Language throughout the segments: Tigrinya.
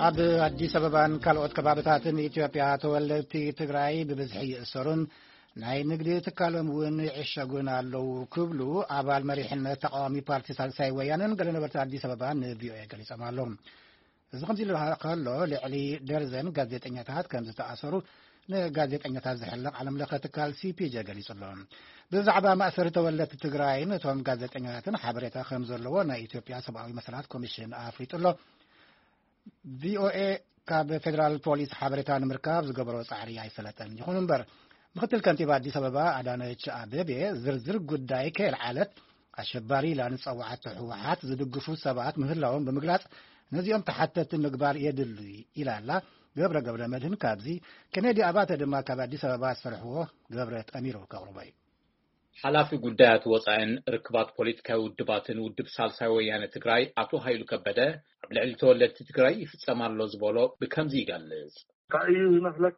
ኣብ ኣዲስ ኣበባን ካልኦት ከባቢታትን ኢትዮጵያ ተወለድቲ ትግራይ ብብዝሒ ይእሰሩን ናይ ንግዲ ትካሎም እውን ይዕሸጉን ኣለው ክብሉ ኣባል መሪሕነት ተቃዋሚ ፓርቲ ሳልሳይ ወያነን ገለ ነበርቲ ኣዲስ ኣበባ ንቪኦኤ ገሊፆም ኣለው። እዚ ከምዚ ኢሉ ከሎ ልዕሊ ደርዘን ጋዜጠኛታት ከም ዝተኣሰሩ ንጋዜጠኛታት ዝሕልቕ ዓለም ለኸ ትካል ሲፒጄ ገሊጹ ኣሎ። ብዛዕባ ማእሰሪ ተወለድቲ ትግራይን እቶም ጋዜጠኛታትን ሓበሬታ ከም ዘለዎ ናይ ኢትዮጵያ ሰብኣዊ መሰላት ኮሚሽን ኣፍሪጡ ኣሎ። ቪኦኤ ካብ ፌደራል ፖሊስ ሓበሬታ ንምርካብ ዝገበሮ ጻዕሪ ኣይፈለጠን። ይኹን እምበር ምክትል ከንቲባ ኣዲስ ኣበባ ኣዳነች ኣቤቤ ዝርዝር ጉዳይ ከየልዓለት ኣሸባሪ ኢላ ንፀዋዓት ህወሓት ዝድግፉ ሰባት ምህላዎም ብምግላጽ ነዚኦም ተሓተቲ ምግባር የድሉ ኢላ ኣላ። ገብረ መድህን ካብዚ ከነዲ ኣባተ ድማ ካብ ኣዲስ ኣበባ ዝሰርሕዎ ገብረ ጠሚሮ ከቕርቦ እዩ። ሓላፊ ጉዳያት ወፃኢን ርክባት ፖለቲካዊ ውድባትን ውድብ ሳልሳይ ወያነ ትግራይ ኣቶ ሃይሉ ከበደ ኣብ ልዕሊ ተወለድቲ ትግራይ ይፍጸም ኣሎ ዝበሎ ብከምዚ ይገልጽ። ካዩ ዝመስለካ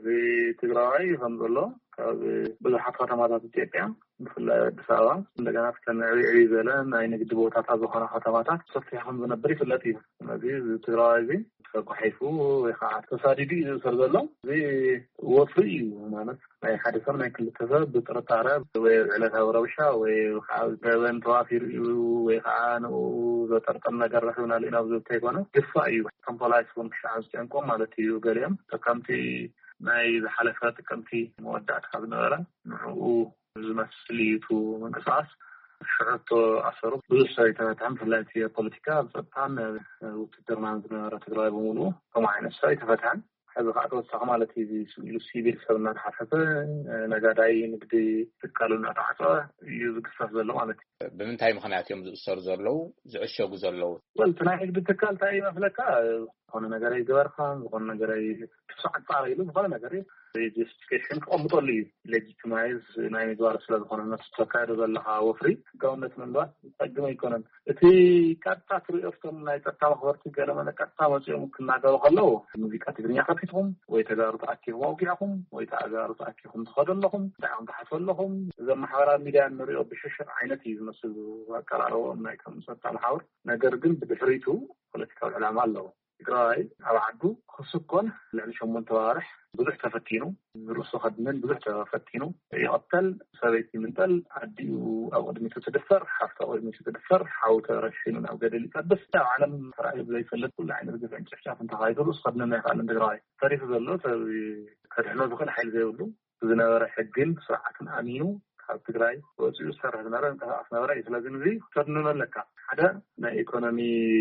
ትግራይ ከም ዘሎ ካብ ብዙሓት ከተማታት ኢትዮጵያ ብፍላይ ኣዲስ ኣበባ እንደገና ከተማዕብዒ ዝበለ ናይ ንግዲ ቦታታት ዝኾነ ከተማታት ሰፊሕ ከም ዝነብር ይፍለጥ እዩ። ነዚ ትግራይ እዚ ተጓሒፉ ወይ ከዓ ተሳዲዱ እዩ ዝእሰር ዘሎ። እዚ ወፍሪ እዩ ማለት ናይ ሓደ ሰብ ናይ ክልተ ሰብ ብጥርጣረ ወይ ዕለታዊ ረብሻ ወይ ከዓ ገበን ተዋፊሩ እዩ ወይ ከዓ ንኡ ዘጠርጠር ነገር ረኺብና ኢና ብዝብታ ይኮነ ግፋእ እዩ። ከም ፖሊስ እውን ክሻዕ ዝጨንቆም ማለት እዩ። ገሊኦም ተከምቲ ናይ ዝሓለፈ ጥቅምቲ መወዳእታ ዝነበረ ንዕኡ ዝመስል እዩ ምንቅስቃስ ሽዕቶ ኣሰሩ ብዙሕ ሰብ ተፈታሐ ብፍላይ ፖለቲካ ብፀጥታን ውትድርናን ዝነበረ ትግራይ ብምሉኡ ከምኡ ዓይነት ሰብ ተፈታሐ ሕዚ ከዓ ተወሳኺ ማለት እዩ ሲቪል ሰብ እናተሓፈፈ ነጋዳይ ንግዲ ትካሉ እናተሓፀበ እዩ ዝግፈፍ ዘሎ ማለት እዩ። ብምንታይ ምክንያት እዮም ዝእሰሩ ዘለው ዝዕሸጉ ዘለው? ወልቲ ናይ ንግዲ ትካል እንታይ ይመስለካ ዝኾነ ነገር ይግበርካ ዝኾነ ነገር ክስዓት ፃዕሪ ኢሉ ዝኾነ ነገር ጀስቲፊኬሽን ክቐምጠሉ እዩ። ሌጂቲማይዝ ናይ ምግባር ስለ ዝኾነ ነተካይዶ ዘለካ ወፍሪ ሕጋውነት ምንባር ዝጠቅም ኣይኮነን። እቲ ቀጥታ ትሪኦቶም ናይ ፀጥታ መኽበርቲ ገለመለ ቀጥታ መፅኦም ክናገሩ ከለው ሙዚቃ ትግርኛ ከፊትኩም ወይ ተጋሩ ተኣኪኹም ኣውጊዕኩም ወይ ተጋሩ ተኣኪኹም ትኸዱ ኣለኹም እንታይ ተሓስቡ ኣለኹም እዞም ማሕበራዊ ሚድያ ንሪኦ ብሽሽቅ ዓይነት እዩ ዝመስል ኣቀራርቦም ናይ ከም ፀጥታ ማሕበር ነገር ግን ብድሕሪቱ ፖለቲካዊ ዕላማ ኣለዎ። ትግራይ ኣብ ዓዱ ክስኮን ልዕሊ 8 ተዋርሕ ብዙሕ ተፈቲኑ ርእሱ ከድንን ብዙሕ ተፈቲኑ ይቐተል ሰበይቲ ምንጠል ኣዲኡ ኣብ ቅድሚቱ ትድፈር ሓፍታ ኣብ ቅድሚቱ ትድፈር ሓው ተረሽኑ ናብ ገደል ይጠብስ ኣብ ዓለም ተራእዩ ዘይፈልጥ ኩሉ ዓይነት ግፍዕን ጭፍጫፍን ተኻይዱ ርእሱ ከድንን ኣይከኣልን ትግራይ ተሪፉ ዘሎ ሰብ ከድሕኖ ዝኽእል ሓይሊ ዘይብሉ ዝነበረ ሕግን ስርዓትን ኣሚኑ ካብ ትግራይ ወፂኡ ዝሰርሕ ዝነበረ እንቅስቃስ ነበረ እዩ። ስለዚ እዚ ክተድንኖ ኣለካ ሓደ ናይ ኢኮኖሚ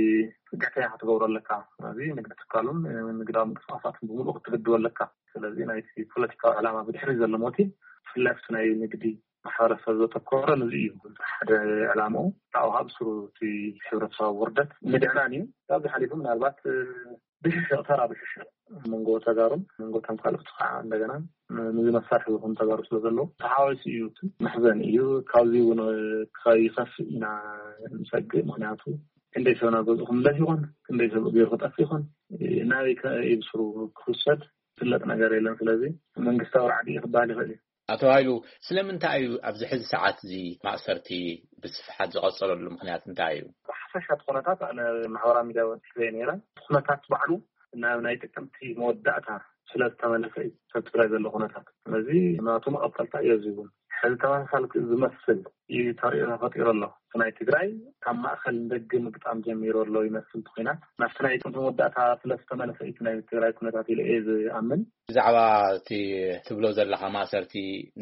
ገታያ ክትገብሮ ኣለካ እዚ ንግዲ ትካሉን ንግዳዊ ምንቅስቃሳትን ብምሉእ ክትግድቦ ኣለካ። ስለዚ ናይ ፖለቲካዊ ዕላማ ብድሕሪ ዘሎ ሞቲቭ ፍላፍት ናይ ንግዲ ማሕበረሰብ ዘተኮረ ነዚ እዩ ሓደ ዕላምኡ ታውሃብ ስሩቲ ሕብረተሰብ ውርደት ምድዕናን እዩ። ካብዚ ሓሊፉ ምናልባት ብሽሽቅ ተራ ብሽሽቅ መንጎ ተጋሩን መንጎ ተምካልኦት ከዓ እንደገና ነዚ መሳርሒ ዝኹን ተጋሩ ስለ ዘለዎ ተሓዋዊሱ እዩ መሕዘን እዩ። ካብዚ እውን ከይኸፍእ ኢና ንሰግእ ምክንያቱ ክንደይ ሰብ ናብ ገዝኡኩም መለስ ይኹን ክንደይ ሰብ ገይሩ ክጠፍ ይኹን ናበይ ከይብስሩ ክውሰድ ፍለጥ ነገር የለን። ስለዚ መንግስታዊ ራዕዲ ክበሃል ይኽእል እዩ። ኣቶ ሃይሉ ስለምንታይ እዩ ኣብዚ ሕዚ ሰዓት እዚ ማእሰርቲ ብስፍሓት ዝቐፀለሉ ምክንያት እንታይ እዩ? ብሓፈሻት ኩነታት ኣነ ማሕበራዊ ሚድያ ወፂእ ነይረ ኩነታት ባዕሉ ናይ ጥቅምቲ መወዳእታ ስለዝተመለሰ እዩ ሰብ ትግራይ ዘሎ ኩነታት። ስለዚ ናቱ መቐጠልታ እዩ ዝብል ሕዚ ተመሳሳሊ ዝመስል እዩ ተፈጢሩ ኣሎ። ናይ ትግራይ ካብ ማእኸል ንደገ ምግጣም ጀሚሩ ኣሎ ይመስል ኩናት ናብቲ ናይ ጥቅምቲ መወዳእታ ስለዝተመለሰ እዩ ናይ ትግራይ ኩነታት ኢለ እየ ዝኣምን። ብዛዕባ እቲ ትብሎ ዘለካ ማእሰርቲ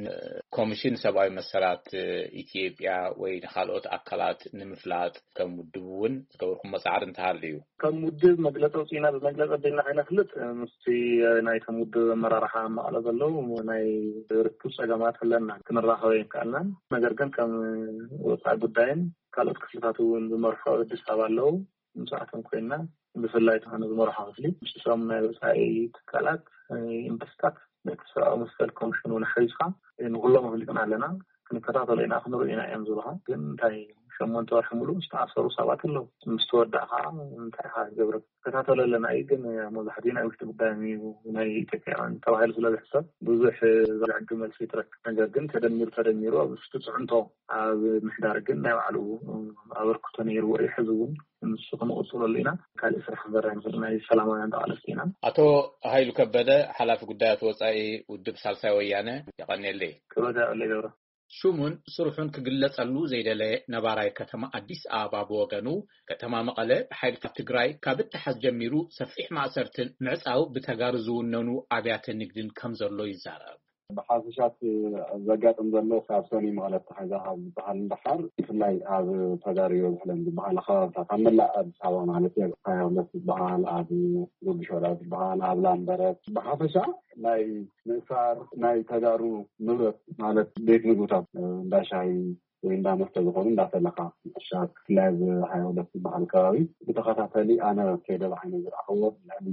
ኮሚሽን ሰብኣዊ መሰላት ኢትዮጵያ ወይ ንካልኦት ኣካላት ንምፍላጥ ከም ውድብ እውን ዝገበርኩም መፃዕሪ እንተሃልዩ ከም ውድብ መግለፂ ውፅኢና ብመግለፂ ኣቢልና ከይነፍልጥ ምስቲ ናይቶም ውድብ ኣመራርሓ መቐለ ዘለው ናይ ርክብ ፀገማት ኣለና ክንራኸበ ይከኣልናን ነገር ግን ከም ወፃኢ ጉዳይን ካልኦት ክፍልታት እውን ዝመርሖ ኣዲስ ኣበባ ኣለው ምስኣቶም ኮይና ብፍላይ ተኾነ ዝመርሖ ክፍሊ ምስሶም ናይ ወፃኢ ትካላት ኢንቨስትታት ሰብኣዊ መሰል ኮሚሽን እውን ሓዊስካ ንኩሎም ኣፍሊጥና ኣለና ክንከታተሎ ኢና ክንሪኦ ኢና እዮም ዝብልካ ግን እንታይ شمون توحملو استعصروا سبات الله مستودعها انتهى جبر كتاتل لنا ايدن مزحدين او قدامي وناي تكان توهل سلا حساب بزح زعق ملس يترك ነገር ግን ተደምሮ ብስተጽንቶ ኣብ ምሕዳር ግን ናይ ባዕሉ ኣበርክቶ ነይሩ ወይ ሕዝቡን ንሱ ከመቆጽለልና ካል ስራሕ ዘራን ናይ ሰላማውያን ጣለስቲና አቶ ኃይሉ ከበደ ሐላፊ ጉዳያት ወጻኢ ውድብ ሳልሳይ ወያነ ይቀነልይ ከበደ ለይደረ ሹሙን ስሩሑን ክግለጸሉ ዘይደለ ነባራይ ከተማ አዲስ አበባ በወገኑ ከተማ መቀለ ኃይልታት ትግራይ ካብትሐዝ ጀሚሩ ሰፊሕ ማእሰርትን ምዕጻው በተጋሩ ዝውነኑ አብያተ ንግድን ከምዘሎ ይዛረብ بحافشات زقاتم زلو خاصني مغلط حاجه بحال البحر فلاي اب تداريو بحال بحال خاصه كملا ابصاو ማለት ያው ለስባል አብ ጉብሾራት በኋላ አብላምበረት በሐፈሻ ላይ ንሳር ናይ ተዳሩ ንብረት ማለት ቤት ንጉታ እንዳሻይ ወይ እንዳመስተው ሆኖ እንዳተለካ ሻክ ላዝ ሃይወለት በኋላ ካዊ በተከታተሊ አና ከደ ባይነ ዝራኸው ለሊ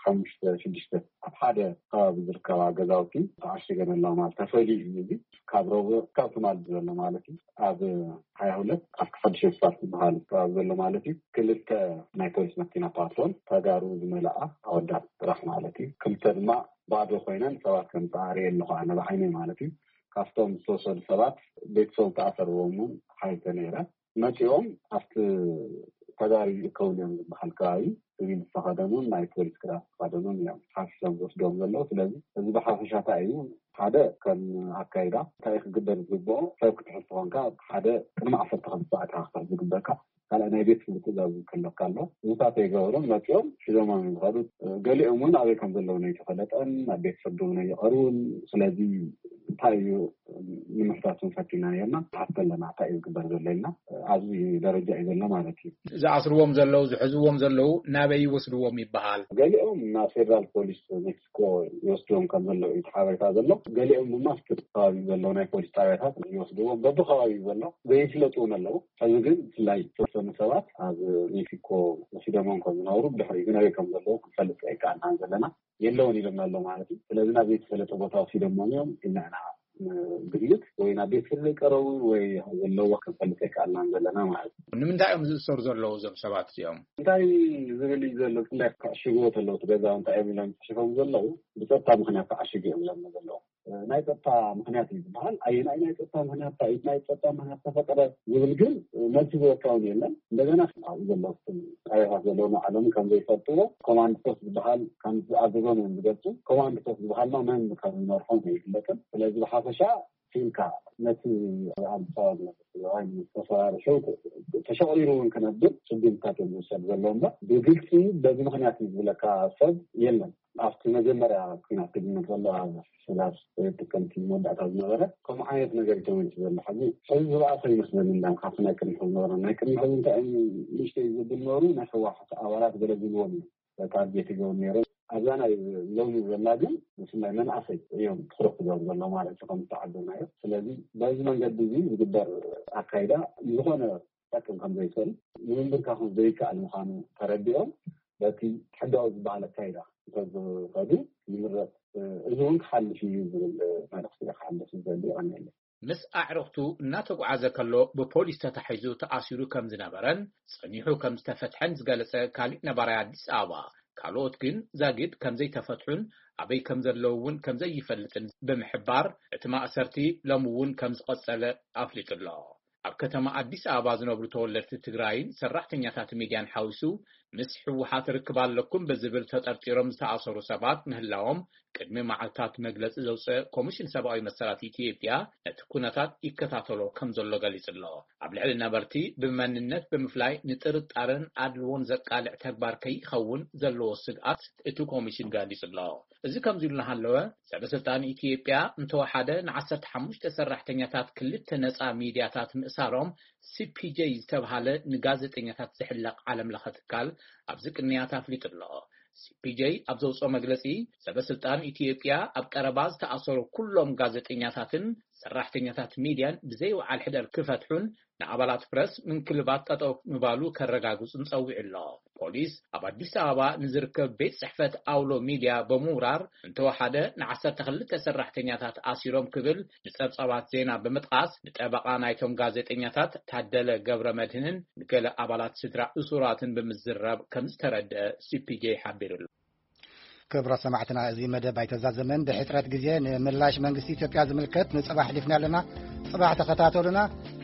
5-6 አፋደ ካብ ዝርከባ ገዛውቲ ታሽገነላው ማለት ተፈሊ እንጂ ካብሮ ካብቱማል ዘሎ ማለት አብ 22 አፍከፈድሽ ስፓርት በኋላ ካብ ዘሎ ማለት ክልተ ናይ ፖሊስ መኪና ፓትሮል ተጋሩ ዝመላአ አወዳ ጥራፍ ማለት ክልተ ድማ ባዶ ኮይነን ሰባት ከም ጣሪ የለኹ አና ባይነ ማለት ካስተም ሶሻል ሰባት ቤተሰብ ተአፈርወሙ ሀይተ ነራ መጪኦም አፍት ተጋሪ ኢኮኖሚ በሐልካዊ ሲቪል ተኸደኑን ናይ ፖሊስ ክራፍ ተኸደኑን ያው ሐሳብ ወስዶም ዘለው ስለዚህ እዚ በሐፈሻታ እዩ ሓደ ከም አካይዳ ታሪክ ግበር ዝግበኦ ሰብ ክትሕስቦንካ ሓደ ቅድሚ 15 ሰዓት አኽታ ዝግበካ ካለ ናይ ቤት ትዛዝ ከለካሎ ዝታት ይገብሮም መጥዮም ሽዶማን ይወዱት ገሊኡን አበይ ከም ዘለው ነው ተፈለጠን ቤት ሰዶም ነው ይቀሩን ስለዚህ ታዩ ንምሕታቱን ፈቲና የና ታስተለና ታዩ ግበር ዘለና አዚ ደረጃ ይዘለ ማለት እዩ ዝአስርዎም ዘለው ዝሕዝዎም ዘለው ናበይ ወስድዎም ይባሃል ገሊኦም ና ፌደራል ፖሊስ ሜክሲኮ ይወስድዎም ከም ዘለው ይተሓበይታ ዘለው ገሊኦም ማስተር ታዊ ዘለው ናይ ፖሊስ ጣቢያታት ይወስድዎም በብኸባቢ ዘለው ዘይፍለጡ ነለው እዚ ግን ላይ ሰባት ኣብ ሜክሲኮ ሲደሞን ኮዝናውሩ ድሕሪ ግን ኣበይ ከም ዘለው ክፈልጥ ይካኣልና ዘለና የለውን ይለምናሎ ማለት እዩ ስለዚህ ናብ ቤት ፈለጠ ቦታው ሲደሞኒዮም እናና ግልት ወይ ናብ ቤት ፈለጠ ቀረው ወይ ዘለው ክፈልጥ ይካኣልና ዘለና ማለት እዩ ንምንታይም ዝሰሩ ዘለው ዘም ሰባት እዮም እንታይ ዝብል ዘለው ለካ ሽጎት ዘለው ተገዛው እንታይ የሚለም ሽፈም ዘለው ብጸጥታ ምክንያት አሽገም ዘለው ናይ ጸጥታ ምክንያት ይባል አይና ናይ ጸጥታ ምክንያት ናይ ጸጥታ ምክንያት ተፈቀደ ይብል ግን መልስ ዘካውን የለም እንደገና ዘለው አይሃ ዘለው ዓለም ከም ዘይፈጥሩ ኮማንድ ፖስት ይባል ከም አዘዞን እንድገጹ ኮማንድ ፖስት ይባል ነው ምን ከም መርሖም ይልከም ስለዚህ በሐፈሻ ፊልካ ነቲ አልፋው ወይ ተፈራረ ሸው ተሸውሪሩን ከነብር ጽድምታት የሚሰጥ ዘለውና በግልጽ በዚህ ምክንያት ይብለካ ሰብ የለም አፍተ መጀመሪያ ክናት ግን ነው ስላስ ተከምቲ ሞዳታ ዝነበረ ከም አይነት ነገር ተወንጭ ዘለ ሐዚ ህዝብ ራሱ ይመስለን እንዳም ካፍና ከን ሆኖ ናይ ከን ሆኖ እንታይ ልሽተ ይዝብኖሩ ናፈዋሐ አባላት ገለግሉም ታርጌት ይገው ነረ አዛና ለውን ዘላግን ስለዚህ ምን አሰይ ይሁን ትሮክ ዘለው ማለት ነው ተዓደናዩ ስለዚህ በዚህ መንገድ ብዙ ዝግበር አካይዳ የሆነ ተከም ከምዘይሰል ምንድን ካሁን ዘይካ አልመሃኑ ተረዲኦም በቲ ተዳው ባለ አካይዳ ተዘፈዱ ይምረት እዚሁን ሓልሽ ይዝብል ማለት ሓልሽ ዘለው አናለ ምስ አዕረክቱ እናተጓዓዘ ከሎ በፖሊስ ተታሒዙ ተኣሲሩ ከም ዝነበረን ጽኒሑ ከም ዝተፈትሐን ዝገለጸ ካሊእ ነባራይ አዲስ አበባ ካልኦት ግን ዛግድ ከምዘይ ተፈትሑን አበይ ከም ዘለውን ከምዘይ ይፈልጥን በመሕባር እቲ ማእሰርቲ ለምውን ከም ዝቀጸለ አፍሊጡሎ ኣብ ከተማ አዲስ አበባ ዝነብሩ ተወለድቲ ትግራይን ሰራሕተኛታት ሚድያን ሓውሱ ምስ ሕወሓት ርክባለኩም በዝብል ተጠርጢሮም ዝተኣሰሩ ሰባት ምህላዎም ቅድሚ መዓልታት መግለጽ ዘውፅእ ኮሚሽን ሰብኣዊ መሰላት ኢትዮጵያ ነቲ ኩነታት ይከታተሎ ከም ዘሎ ገሊጽሎ ኣብ ልዕሊ ነበርቲ ብመንነት ብምፍላይ ንጥርጣረን ኣድልዎን ዘቃልዕ ተግባር ከይኸውን ዘለዎ ስግኣት እቲ ኮሚሽን ገሊጽሎ እዚ ከምዚ ኢሉ እናሃለወ ሰበስልጣን ኢትዮጵያ እንተወሓደ ን15 ሰራሕተኛታት ክልተ ነፃ ሚድያታት ምእሳሮም CPJ ዝተባሃለ ንጋዜጠኛታት ዝሕለቕ ዓለም ለኸ ትካል ኣብዚ ቅንያት ኣፍሊጡሎ CPJ ኣብ ዘውፅኦ መግለጺ ሰበስልጣን ኢትዮጵያ ኣብ ቀረባ ዝተኣሰሩ ኩሎም ጋዜጠኛታትን ሰራሕተኛታት ሚድያን ብዘይ ወዓል ሕደር ክፈትሑን ንኣባላት ፕረስ ምንክልባት ጠጠው ምባሉ ከረጋግጹን ጸዊዕ ኣሎ ፖሊስ ኣብ አዲስ አበባ ንዝርከብ ቤት ጽሕፈት አውሎ ሚድያ በመውራር እንተወሓደ ን12 ሰራሕተኛታት አሲሮም ክብል ንጸብጻባት ዜና በመጥቃስ ንጠበቃ ናይቶም ጋዜጠኛታት ታደለ ገብረ መድህንን ንገለ አባላት ስድራ እሱራትን በመዝረብ ከም ዝተረድአ ሲፒጄ ሓቢሩሉ ክብረ ሰማዕትና እዚ መደብ ኣይተዛዘመን ብሕፅረት ግዜ ንምላሽ መንግስቲ ኢትዮጵያ ዝምልከት ንጽባሕ ሊፍና ኣለና ጽባሕ ተኸታተሉና